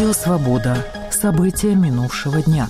Радио «Свобода». События минувшего дня.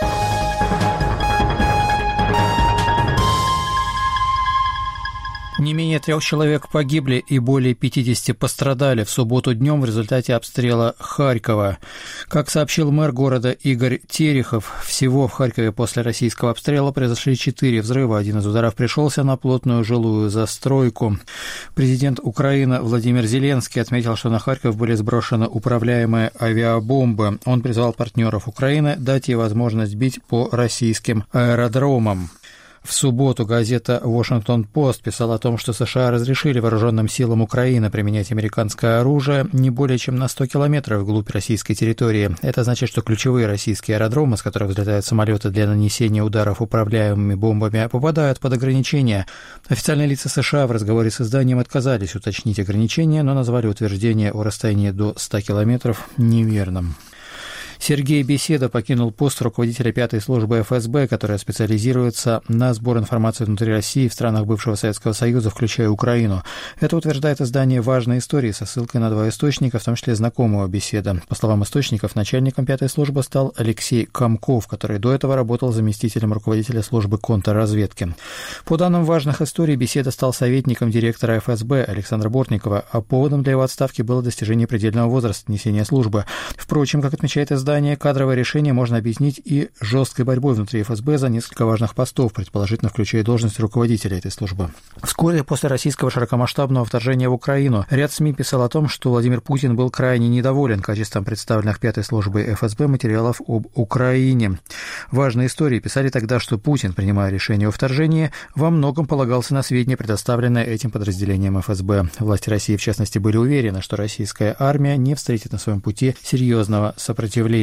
Не менее 3 человек погибли и более 50 пострадали в субботу днем в результате обстрела Харькова. Как сообщил мэр города Игорь Терехов, всего в Харькове после российского обстрела произошли 4 взрыва. Один из ударов пришелся на плотную жилую застройку. Президент Украины Владимир Зеленский отметил, что на Харьков были сброшены управляемые авиабомбы. Он призвал партнеров Украины дать ей возможность бить по российским аэродромам. В субботу газета «Вашингтон-Пост» писала о том, что США разрешили вооруженным силам Украины применять американское оружие не более чем на 100 километров вглубь российской территории. Это значит, что ключевые российские аэродромы, с которых взлетают самолеты для нанесения ударов управляемыми бомбами, попадают под ограничения. Официальные лица США в разговоре с изданием отказались уточнить ограничения, но назвали утверждение о расстоянии до 100 километров неверным. Сергей Беседа покинул пост руководителя 5-й службы ФСБ, которая специализируется на сборе информации внутри России в странах бывшего Советского Союза, включая Украину. Это утверждает издание «Важные истории» со ссылкой на 2 источника, в том числе знакомого Беседа. По словам источников, начальником 5-й службы стал Алексей Комков, который до этого работал заместителем руководителя службы контрразведки. По данным «Важных историй», Беседа стал советником директора ФСБ Александра Бортникова, а поводом для его отставки было достижение предельного возраста несения службы. Впрочем, как отмечает издание, кадровое решение можно объяснить и жесткой борьбой внутри ФСБ за несколько важных постов, предположительно включая должность руководителя этой службы. Вскоре после российского широкомасштабного вторжения в Украину ряд СМИ писал о том, что Владимир Путин был крайне недоволен качеством представленных 5-й службой ФСБ материалов об Украине. Важные истории писали тогда, что Путин, принимая решение о вторжении, во многом полагался на сведения, предоставленные этим подразделением ФСБ. Власти России, в частности, были уверены, что российская армия не встретит на своем пути серьезного сопротивления.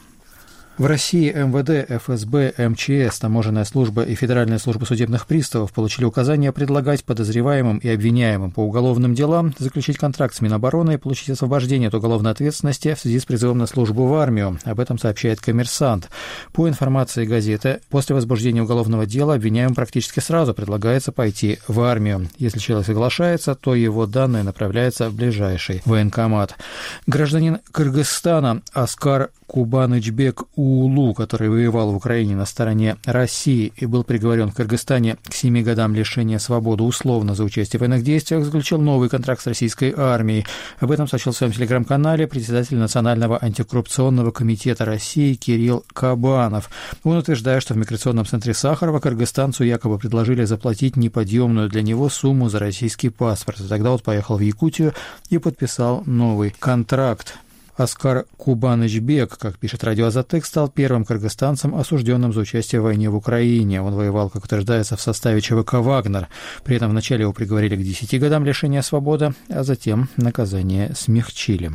В России МВД, ФСБ, МЧС, Таможенная служба и Федеральная служба судебных приставов получили указание предлагать подозреваемым и обвиняемым по уголовным делам заключить контракт с Минобороны и получить освобождение от уголовной ответственности в связи с призывом на службу в армию. Об этом сообщает «Коммерсант». По информации газеты, после возбуждения уголовного дела обвиняемым практически сразу предлагается пойти в армию. Если человек соглашается, то его данные направляются в ближайший военкомат. Гражданин Кыргызстана Аскар Кубанычбек Уулу, который воевал в Украине на стороне России и был приговорен в Кыргызстане к 7 годам лишения свободы условно за участие в военных действиях, заключил новый контракт с российской армией. Об этом сообщил в своем телеграм-канале председатель Национального антикоррупционного комитета России Кирилл Кабанов. Он утверждает, что в миграционном центре Сахарова кыргызстанцу якобы предложили заплатить неподъемную для него сумму за российский паспорт. И тогда он поехал в Якутию и подписал новый контракт. Аскар Кубанычбек, как пишет радио «Азатек», стал первым кыргызстанцем, осужденным за участие в войне в Украине. Он воевал, как утверждается, в составе ЧВК «Вагнер». При этом вначале его приговорили к 10 годам лишения свободы, а затем наказание смягчили.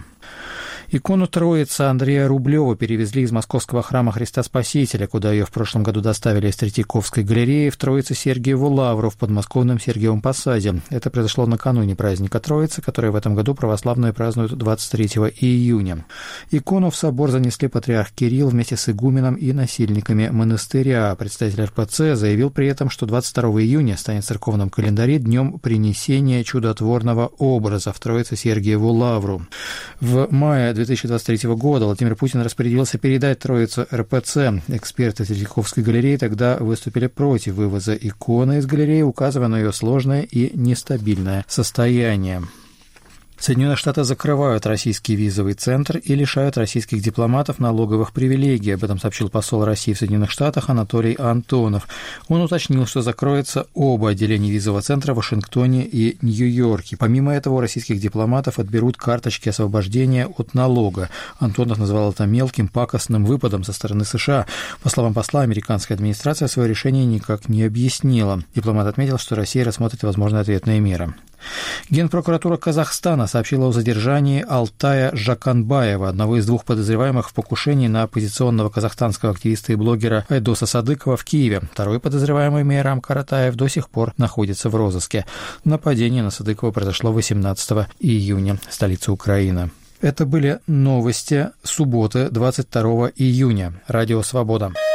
Икону Троицы Андрея Рублева перевезли из московского храма Христа Спасителя, куда ее в прошлом году доставили из Третьяковской галереи, в Троице-Сергиеву Лавру в подмосковном Сергиевом Посаде. Это произошло накануне праздника Троицы, который в этом году православные празднуют 23 июня. Икону в собор занесли патриарх Кирилл вместе с игуменом и насильниками монастыря. Представитель РПЦ заявил при этом, что 22 июня станет в церковном календаре днем принесения чудотворного образа в Троице-Сергиеву Лавру. В мае 2023 года Владимир Путин распорядился передать Троицу РПЦ. Эксперты Третьяковской галереи тогда выступили против вывоза иконы из галереи, указывая на ее сложное и нестабильное состояние. Соединенные Штаты закрывают российский визовый центр и лишают российских дипломатов налоговых привилегий. Об этом сообщил посол России в Соединенных Штатах Анатолий Антонов. Он уточнил, что закроются оба отделения визового центра в Вашингтоне и Нью-Йорке. Помимо этого, у российских дипломатов отберут карточки освобождения от налога. Антонов назвал это мелким пакостным выпадом со стороны США. По словам посла, американская администрация свое решение никак не объяснила. Дипломат отметил, что Россия рассмотрит возможные ответные меры. Генпрокуратура Казахстана сообщила о задержании Алтая Жаканбаева, одного из 2 подозреваемых в покушении на оппозиционного казахстанского активиста и блогера Айдоса Садыкова в Киеве. Второй подозреваемый Мейрам Каратаев до сих пор находится в розыске. Нападение на Садыкова произошло 18 июня в столице Украины. Это были новости субботы, 22 июня. Радио «Свобода».